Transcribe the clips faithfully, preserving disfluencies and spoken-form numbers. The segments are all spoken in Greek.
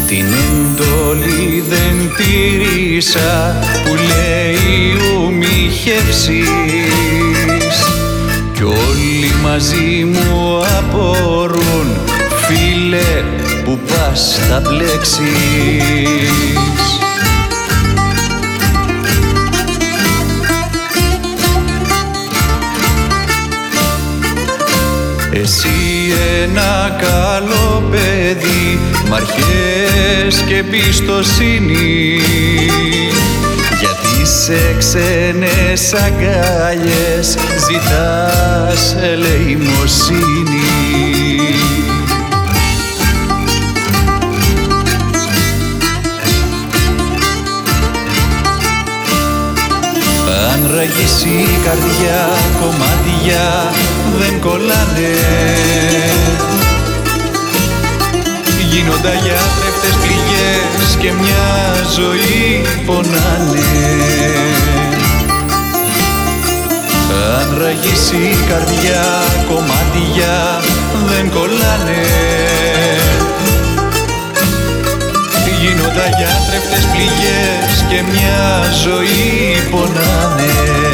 την εντολή δεν τήρησα που λέει ου μη χεύσεις κι όλοι μαζί μου απορούν φίλε που πας θα μπλέξεις. Εσύ ένα καλό παιδί μ' αρχές και εμπιστοσύνη γιατί σε ξένες αγκάλιες ζητάς ελεημοσύνη. Αν ραγίσει η καρδιά κομμάτια δεν κολλάνε, γίνονται αγιάτρευτες πληγές και μια ζωή πονάνε. Αν ραγίσει η καρδιά κομμάτια δεν κολλάνε, γίνονται αγιάτρευτες πληγές και μια ζωή πονάνε.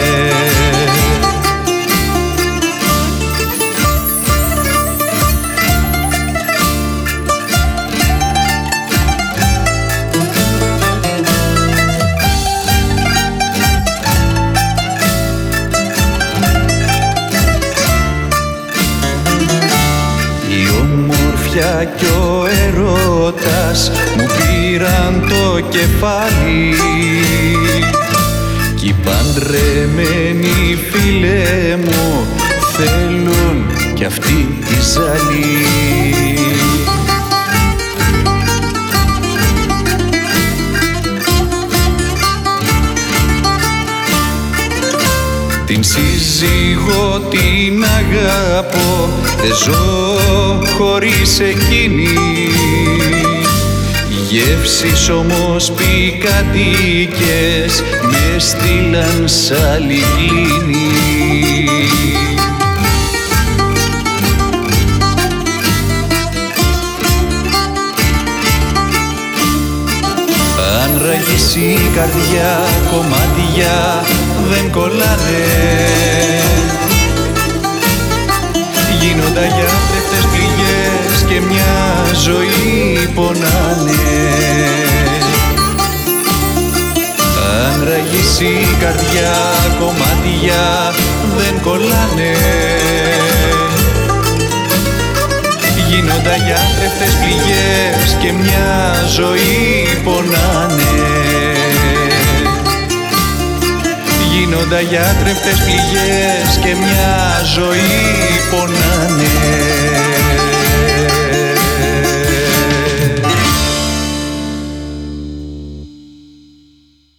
Κι ο ερώτας μου πήραν το κεφάλι κι οι παντρεμένοι φίλε μου θέλουν κι αυτοί τη ζάλη. Την σύζυγο την αγάπω, δεν ζω χωρίς εκείνη. Γεύσεις όμως πικαντικές με στείλαν σ' άλλη κλίνη. Αν ραγίσει η καρδιά κομμάτια δεν κολλάνε, γίνονται αγιάτρευτες πληγές και μια ζωή πονάνε. Αν ραγίσει η καρδιά κομμάτια δεν κολλάνε, γίνονται αγιάτρευτες πληγές και μια ζωή πονάνε. Γίνονται αγιάτρευτες πληγές και μια ζωή πονάνε.